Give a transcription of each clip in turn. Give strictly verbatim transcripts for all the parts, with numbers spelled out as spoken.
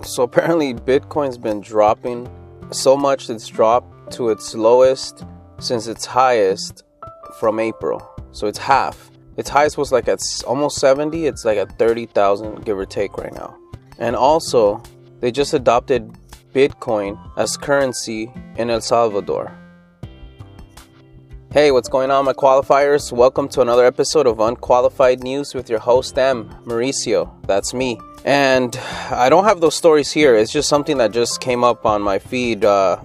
So apparently Bitcoin's been dropping so much it's dropped to its lowest since its highest from April. So it's half. Its highest was like at almost seventy. It's like at thirty thousand, give or take right now. And also, they just adopted Bitcoin as currency in El Salvador. Hey, what's going on, my qualifiers? Welcome to another episode of Unqualified News with your host, M. Mauricio. That's me. And I don't have those stories here. It's just something that just came up on my feed. Uh,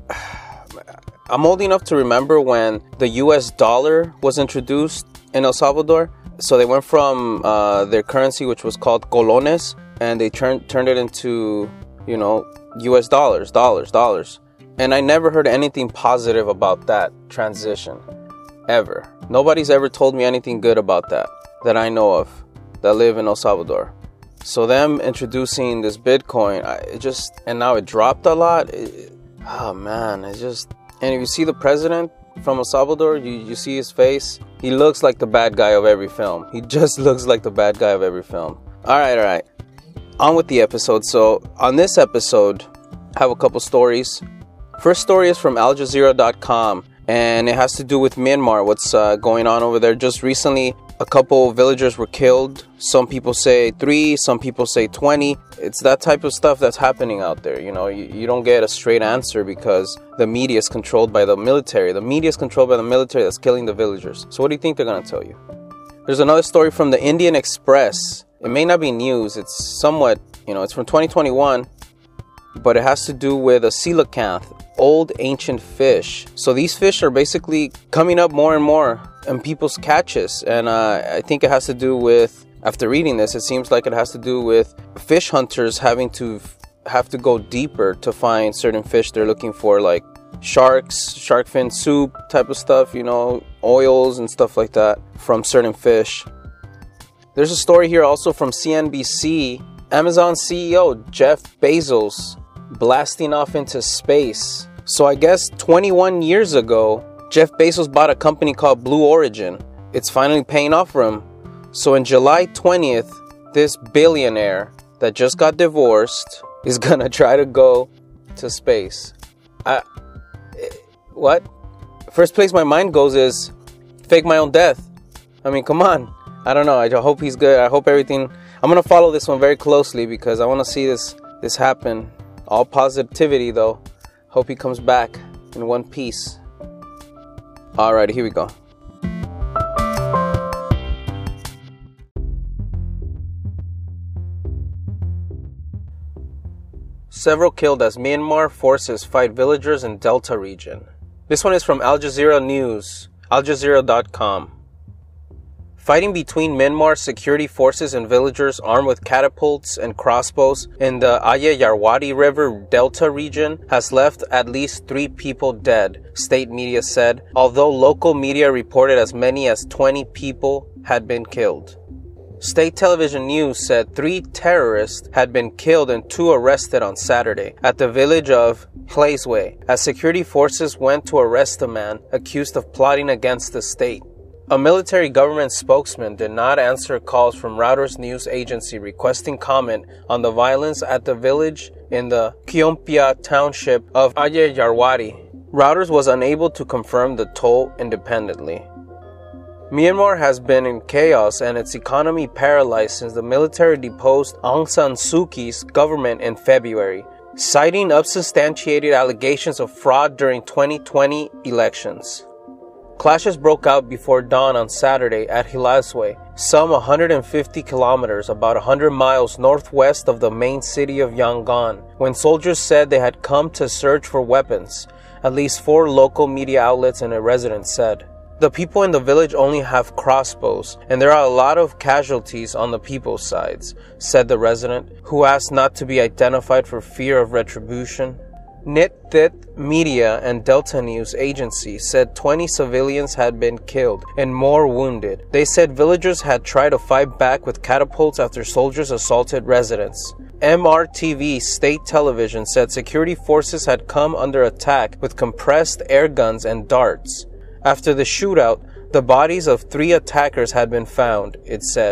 I'm old enough to remember when the U S dollar was introduced in El Salvador. So they went from uh, their currency, which was called colones, and they turned turned it into, you know, U S dollars, dollars, dollars. And I never heard anything positive about that transition, ever. Nobody's ever told me anything good about that, that I know of, that live in El Salvador. So them introducing this Bitcoin, I, it just, and now it dropped a lot. It, oh man, it just, and if you see the president from El Salvador, you, you see his face, he looks like the bad guy of every film. He just looks like the bad guy of every film. All right, all right. On with the episode. So on this episode, I have a couple stories. First story is from Al Jazeera dot com, and it has to do with Myanmar, what's uh, going on over there. Just recently, a couple villagers were killed. Some people say three, some people say twenty. It's that type of stuff that's happening out there. You know, you, you don't get a straight answer because the media is controlled by the military. The media is controlled by the military that's killing the villagers. So what do you think they're going to tell you? There's another story from the Indian Express. It may not be news. It's somewhat, you know, it's from twenty twenty-one, but it has to do with a coelacanth, old ancient fish. So these fish are basically coming up more and more in people's catches, and uh, I think it has to do with, after reading this, it seems like it has to do with fish hunters having to have to go deeper to find certain fish they're looking for, like sharks, shark fin soup type of stuff, you know, oils and stuff like that from certain fish. There's a story here also from C N B C. Amazon C E O Jeff Bezos blasting off into space. So I guess twenty-one years ago, Jeff Bezos bought a company called Blue Origin. It's finally paying off for him. So in July twentieth, this billionaire that just got divorced is gonna try to go to space. I, what? First place my mind goes is fake my own death. I mean, come on. I don't know. I hope he's good. I hope everything... I'm gonna follow this one very closely because I want to see this this happen. All positivity, though. Hope he comes back in one piece. Alrighty, here we go. Several killed as Myanmar forces fight villagers in Delta region. This one is from Al Jazeera News, Al Jazeera dot com. Fighting between Myanmar security forces and villagers armed with catapults and crossbows in the Ayeyarwady Yarwadi River Delta region has left at least three people dead, state media said, although local media reported as many as twenty people had been killed. State television news said three terrorists had been killed and two arrested on Saturday at the village of Hlaiswe as security forces went to arrest a man accused of plotting against the state. A military government spokesman did not answer calls from Reuters news agency requesting comment on the violence at the village in the Kyompia township of Ayeyarwady. Reuters was unable to confirm the toll independently. Myanmar has been in chaos and its economy paralyzed since the military deposed Aung San Suu Kyi's government in February, citing unsubstantiated allegations of fraud during twenty twenty elections. Clashes broke out before dawn on Saturday at Hlaiswe, some one hundred fifty kilometers, about one hundred miles northwest of the main city of Yangon, when soldiers said they had come to search for weapons, at least four local media outlets and a resident said. The people in the village only have crossbows, and there are a lot of casualties on the people's sides, said the resident, who asked not to be identified for fear of retribution. Nit Thit Media and Delta News Agency said twenty civilians had been killed and more wounded. They said villagers had tried to fight back with catapults after soldiers assaulted residents. M R T V state television said security forces had come under attack with compressed air guns and darts. After the shootout, the bodies of three attackers had been found, it said.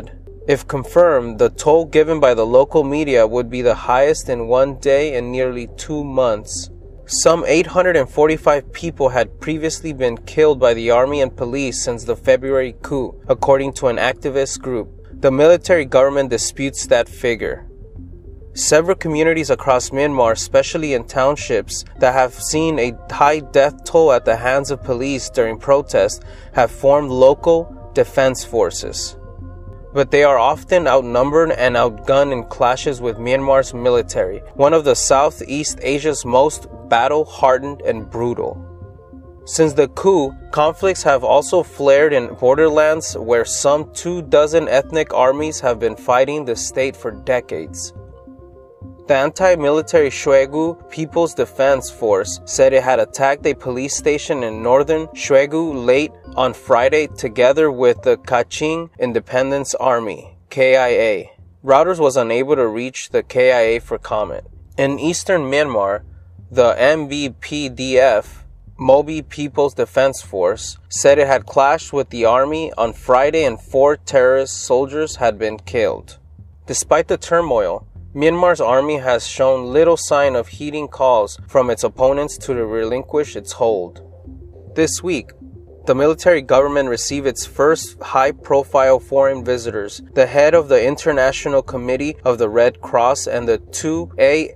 If confirmed, the toll given by the local media would be the highest in one day in nearly two months. Some eight hundred forty-five people had previously been killed by the army and police since the February coup, according to an activist group. The military government disputes that figure. Several communities across Myanmar, especially in townships that have seen a high death toll at the hands of police during protests, have formed local defense forces. But they are often outnumbered and outgunned in clashes with Myanmar's military, one of the Southeast Asia's most battle-hardened and brutal. Since the coup, conflicts have also flared in borderlands where some two dozen ethnic armies have been fighting the state for decades. The anti-military Shwegu People's Defense Force said it had attacked a police station in northern Shwegu late on Friday together with the Kachin Independence Army, K I A. Reuters was unable to reach the K I A for comment. In eastern Myanmar, the M B P D F, Mobi People's Defense Force, said it had clashed with the army on Friday and four terrorist soldiers had been killed. Despite the turmoil, Myanmar's army has shown little sign of heeding calls from its opponents to relinquish its hold. This week, the military government received its first high-profile foreign visitors, the head of the International Committee of the Red Cross and the two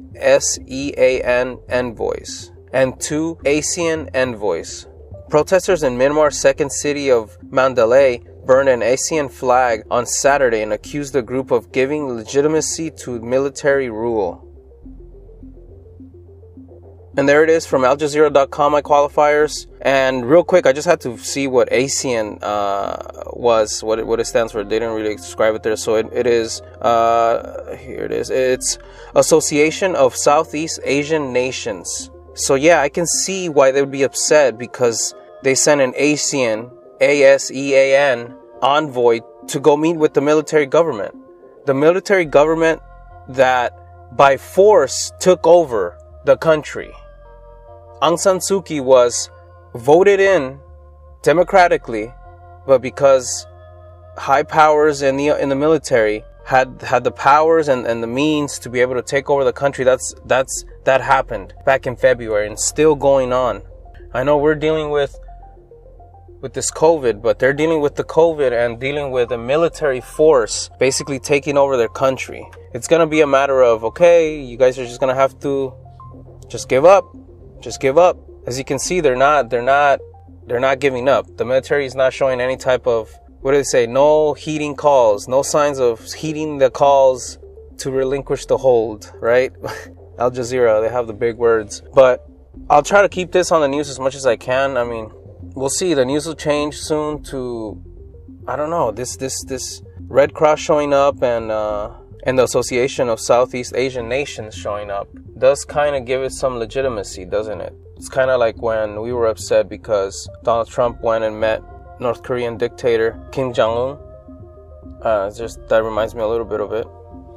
ASEAN envoys, and two ASEAN envoys. Protesters in Myanmar's second city of Mandalay burned an ASEAN flag on Saturday and accused the group of giving legitimacy to military rule. And there it is from Al Jazeera dot com, my qualifiers. And real quick, I just had to see what ASEAN uh, was, what it, what it stands for. They didn't really describe it there. So it, it is, uh, here it is. It's Association of Southeast Asian Nations. So yeah, I can see why they would be upset because they sent an ASEAN, A S E A N, envoy to go meet with the military government. The military government that by force took over the country. Aung San Suu Kyi was voted in democratically, but because high powers in the in the military had had the powers and, and the means to be able to take over the country, that's that's that happened back in February and still going on. I know we're dealing with with this COVID, but they're dealing with the COVID and dealing with a military force basically taking over their country. It's going to be a matter of, okay, you guys are just going to have to just give up. Just give up. As you can see, they're not, they're not, they're not giving up. The military is not showing any type of, what do they say? No heeding calls, no signs of heeding the calls to relinquish the hold, right? Al Jazeera, they have the big words. But I'll try to keep this on the news as much as I can. I mean, we'll see. The news will change soon to, I don't know, this this this Red Cross showing up and uh, and the Association of Southeast Asian Nations showing up does kind of give it some legitimacy, doesn't it? It's kind of like when we were upset because Donald Trump went and met North Korean dictator Kim Jong-un. Uh, it's just that reminds me a little bit of it.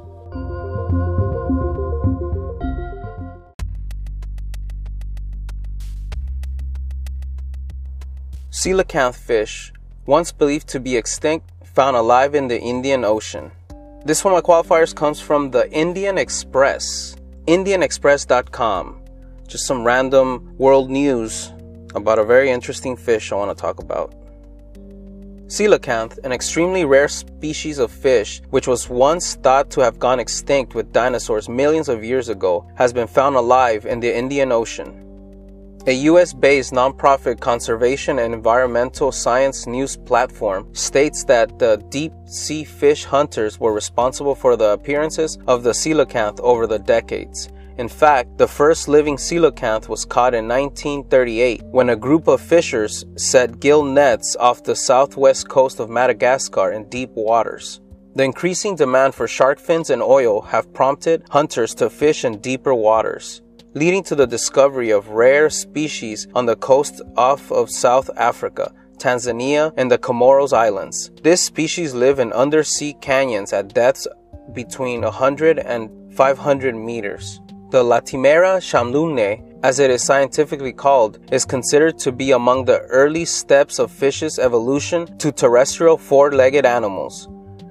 Coelacanth fish, once believed to be extinct, found alive in the Indian Ocean. This one of my qualifiers comes from the Indian Express, Indian Express dot com. Just some random world news about a very interesting fish I want to talk about. Coelacanth, an extremely rare species of fish which was once thought to have gone extinct with dinosaurs millions of years ago, has been found alive in the Indian Ocean. A U S-based nonprofit conservation and environmental science news platform states that the deep-sea fish hunters were responsible for the appearances of the coelacanth over the decades. In fact, the first living coelacanth was caught in nineteen thirty-eight when a group of fishers set gill nets off the southwest coast of Madagascar in deep waters. The increasing demand for shark fins and oil have prompted hunters to fish in deeper waters, leading to the discovery of rare species on the coast off of South Africa, Tanzania, and the Comoros Islands. This species live in undersea canyons at depths between one hundred and five hundred meters. The Latimera shamlune, as it is scientifically called, is considered to be among the early steps of fish's evolution to terrestrial four-legged animals.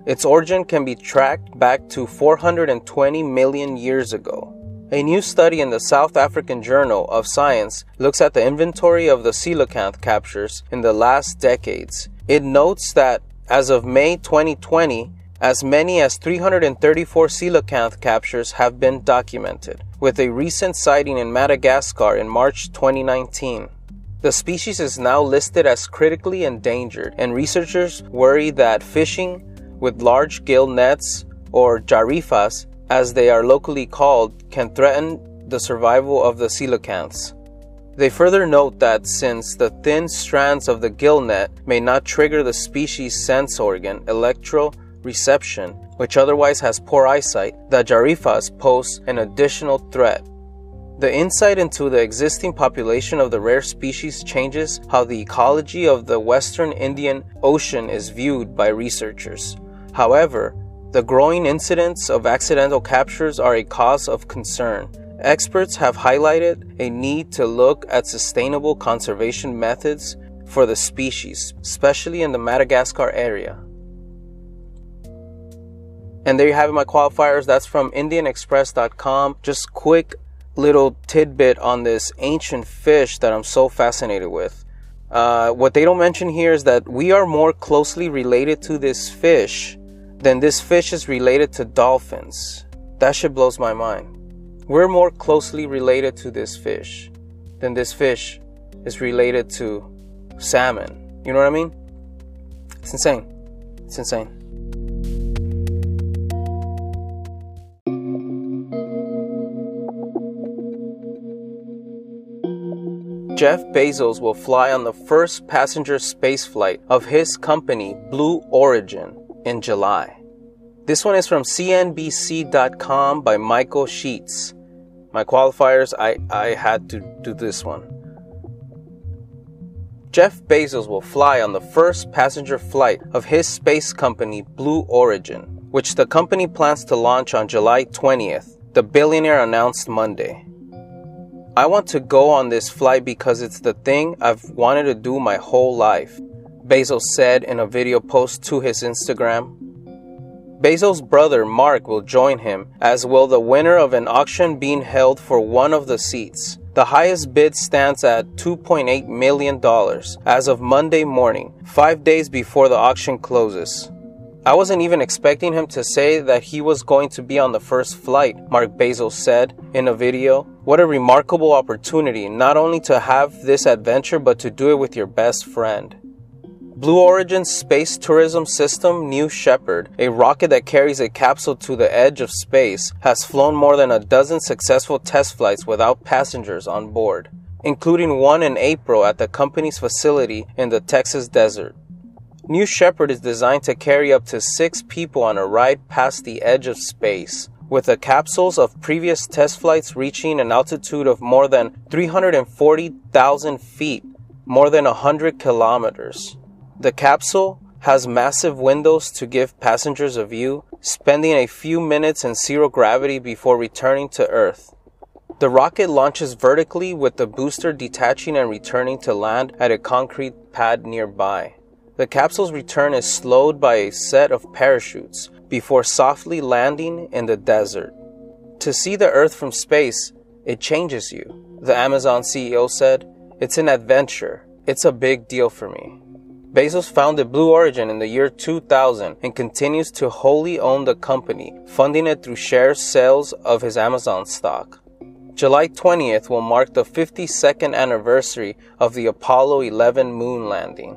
Its origin can be tracked back to four hundred twenty million years ago. A new study in the South African Journal of Science looks at the inventory of the coelacanth captures in the last decades. It notes that as of May twenty twenty, as many as three hundred thirty-four coelacanth captures have been documented, with a recent sighting in Madagascar in March twenty nineteen. The species is now listed as critically endangered, and researchers worry that fishing with large gill nets, or jarifas as they are locally called, can threaten the survival of the coelacanths. They further note that since the thin strands of the gill net may not trigger the species' sense organ, electroreception, which otherwise has poor eyesight, the jarifas pose an additional threat. The insight into the existing population of the rare species changes how the ecology of the Western Indian Ocean is viewed by researchers. However, the growing incidence of accidental captures are a cause of concern. Experts have highlighted a need to look at sustainable conservation methods for the species, especially in the Madagascar area. And there you have it, my qualifiers. That's from Indian Express dot com. Just quick little tidbit on this ancient fish that I'm so fascinated with. Uh, what they don't mention here is that we are more closely related to this fish than this fish is related to dolphins. That shit blows my mind. We're more closely related to this fish than this fish is related to salmon. You know what I mean? It's insane. It's insane. Jeff Bezos will fly on the first passenger spaceflight of his company, Blue Origin, in July. This one is from C N B C dot com by Michael Sheets. My qualifiers, I, I had to do this one. Jeff Bezos will fly on the first passenger flight of his space company, Blue Origin, which the company plans to launch on July twentieth, the billionaire announced Monday. I want to go on this flight because it's the thing I've wanted to do my whole life, Bezos said in a video post to his Instagram. Bezos' brother Mark will join him, as will the winner of an auction being held for one of the seats. The highest bid stands at two point eight million dollars as of Monday morning, five days before the auction closes. I wasn't even expecting him to say that he was going to be on the first flight, Mark Bezos said in a video. What a remarkable opportunity, not only to have this adventure, but to do it with your best friend. Blue Origin's space tourism system, New Shepard, a rocket that carries a capsule to the edge of space, has flown more than a dozen successful test flights without passengers on board, including one in April at the company's facility in the Texas desert. New Shepard is designed to carry up to six people on a ride past the edge of space, with the capsules of previous test flights reaching an altitude of more than three hundred forty thousand feet, more than one hundred kilometers. The capsule has massive windows to give passengers a view, spending a few minutes in zero gravity before returning to Earth. The rocket launches vertically, with the booster detaching and returning to land at a concrete pad nearby. The capsule's return is slowed by a set of parachutes before softly landing in the desert. To see the Earth from space, it changes you, the Amazon C E O said. It's an adventure. It's a big deal for me. Bezos founded Blue Origin in the year two thousand and continues to wholly own the company, funding it through share sales of his Amazon stock. July twentieth will mark the fifty-second anniversary of the Apollo eleven moon landing.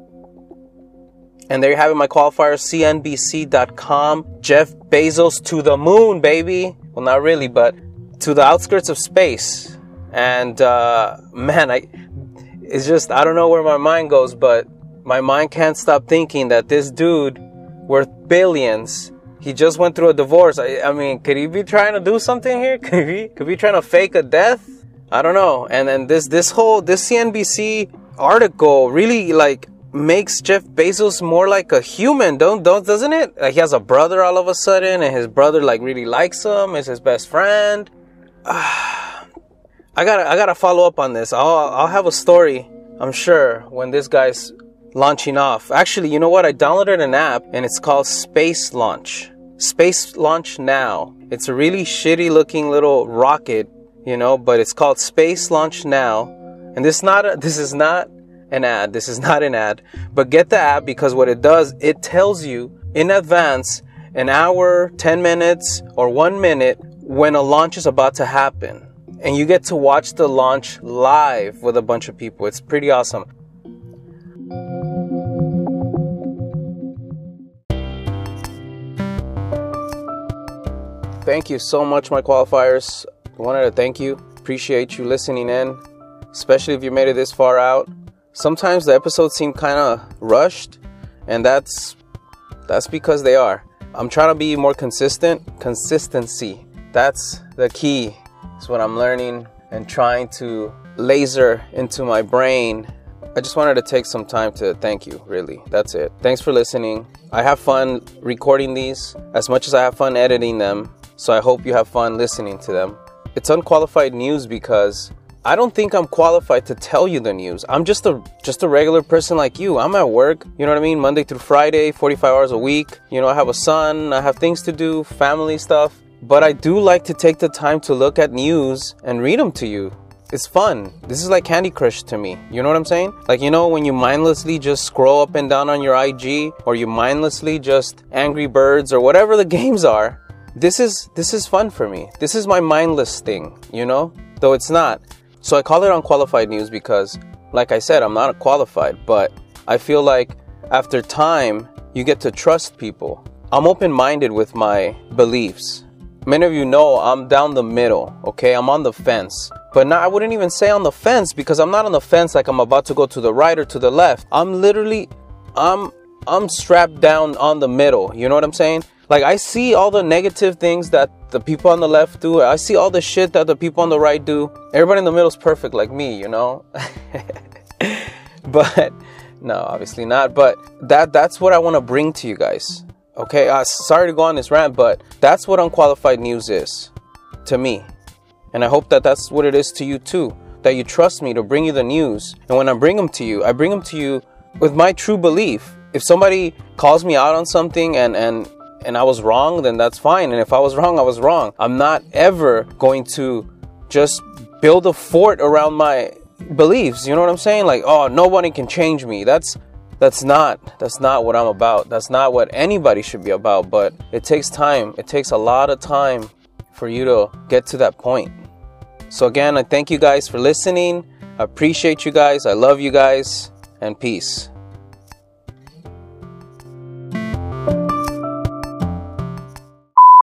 And there you have it, my qualifiers, C N B C dot com. Jeff Bezos to the moon, baby. Well, not really, but to the outskirts of space. And, uh, man, I, it's just, I don't know where my mind goes, but my mind can't stop thinking that this dude, worth billions, he just went through a divorce. I, I mean, could he be trying to do something here? Could he, could he be trying to fake a death? I don't know. And then this, this whole, this C N B C article really, like, makes Jeff Bezos more like a human, don't don't doesn't it? Like, he has a brother all of a sudden, and his brother like really likes him, is his best friend. Uh, I gotta I gotta follow up on this. I'll I'll have a story, I'm sure, when this guy's launching off. Actually, you know what? I downloaded an app and it's called Space Launch. Space Launch Now. It's a really shitty looking little rocket, you know, but it's called Space Launch Now. And this not a, this is not an ad. This is not an ad. But get the app, because what it does, it tells you in advance, an hour, ten minutes, or one minute when a launch is about to happen. And you get to watch the launch live with a bunch of people. It's pretty awesome. Thank you so much, my qualifiers. I wanted to thank you. Appreciate you listening in, especially if you made it this far out. Sometimes the episodes seem kind of rushed, and that's that's because they are. I'm trying to be more consistent. Consistency. That's the key. It's what I'm learning and trying to laser into my brain. I just wanted to take some time to thank you, really. That's it. Thanks for listening. I have fun recording these as much as I have fun editing them. So I hope you have fun listening to them. It's unqualified news because I don't think I'm qualified to tell you the news. I'm just a just a regular person like you. I'm at work, you know what I mean? Monday through Friday, forty-five hours a week. You know, I have a son, I have things to do, family stuff. But I do like to take the time to look at news and read them to you. It's fun. This is like Candy Crush to me. You know what I'm saying? Like, you know, when you mindlessly just scroll up and down on your I G, or you mindlessly just Angry Birds, or whatever the games are. This is this is fun for me. This is my mindless thing, you know? Though it's not. So I call it unqualified news because, like I said, I'm not qualified. But I feel like after time, you get to trust people. I'm open-minded with my beliefs. Many of you know I'm down the middle, okay? I'm on the fence. But now I wouldn't even say on the fence, because I'm not on the fence like I'm about to go to the right or to the left. I'm literally, I'm, I'm strapped down on the middle. You know what I'm saying? Like, I see all the negative things that the people on the left do. I see all the shit that the people on the right do. Everybody in the middle is perfect like me, you know? But, no, obviously not. But that that's what I want to bring to you guys. Okay, uh, sorry to go on this rant, but that's what unqualified news is to me. And I hope that that's what it is to you too. That you trust me to bring you the news. And when I bring them to you, I bring them to you with my true belief. If somebody calls me out on something and, and, and I was wrong, then that's fine. And if I was wrong, I was wrong. I'm not ever going to just build a fort around my beliefs. You know what I'm saying? Like, oh, nobody can change me. That's... That's not, that's not what I'm about. That's not what anybody should be about. But it takes time. It takes a lot of time for you to get to that point. So again, I thank you guys for listening. I appreciate you guys. I love you guys. And peace.